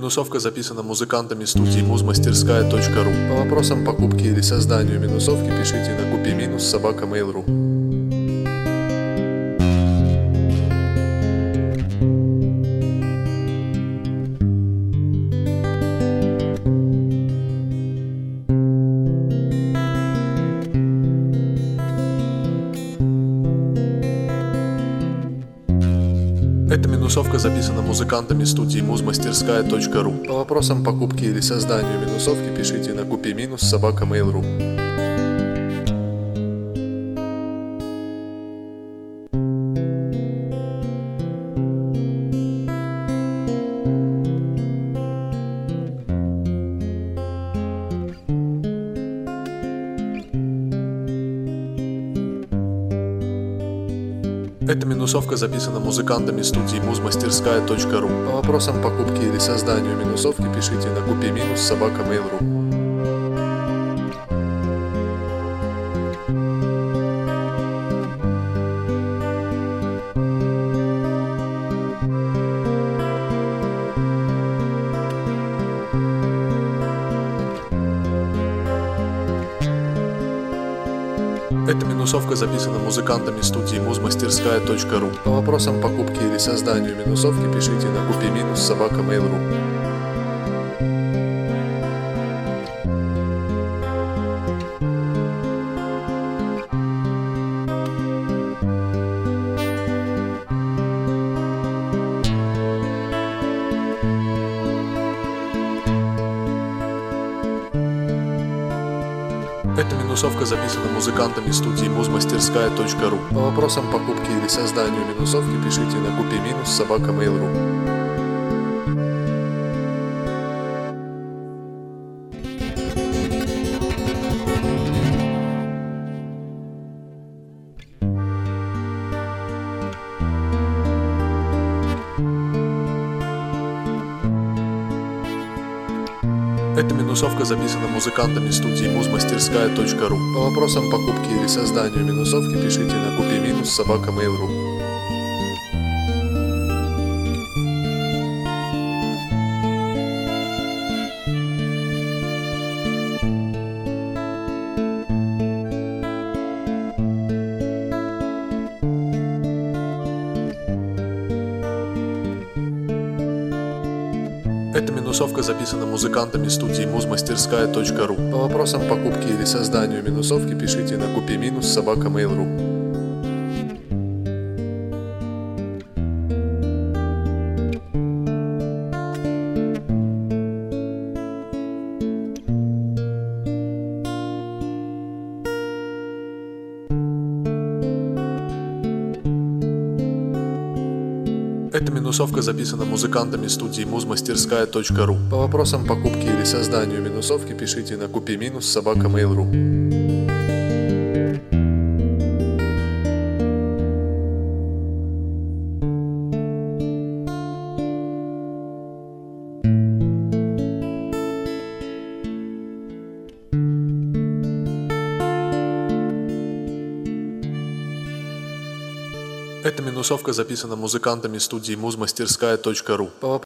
минусовка записана музыкантами студии muzmasтерская.ru. По вопросам покупки или созданию минусовки пишите на kupi-собака.mail.ru. Эта минусовка записана музыкантами студии muzmasтерская.ru. По вопросам покупки или созданию минусовки пишите на kupi-собака.mail.ru. Эта минусовка записана музыкантами студии muzmasтерская.ru. По вопросам покупки или созданию минусовки пишите на kupi-собака.mail.ru. Эта минусовка записана музыкантами студии muzmasтерская.ru. По вопросам покупки или созданию минусовки пишите на kupi-собака.mail.ru. Эта минусовка записана музыкантами студии muzmasтерская.ru. По вопросам покупки или созданию минусовки пишите на kupi-собака.mail.ru. Эта минусовка записана музыкантами студии muzmasтерская.ru. По вопросам покупки или созданию минусовки пишите на kupi-собака.mail.ru. Эта минусовка записана музыкантами студии muzmasтерская.ru. По вопросам покупки или созданию минусовки пишите на kupi-собака.mail.ru. Эта минусовка записана музыкантами студии muzmasтерская.ru. По вопросам покупки или созданию минусовки пишите на kupi-собака.mail.ru. Эта минусовка записана музыкантами студии muzmasтерская.ru.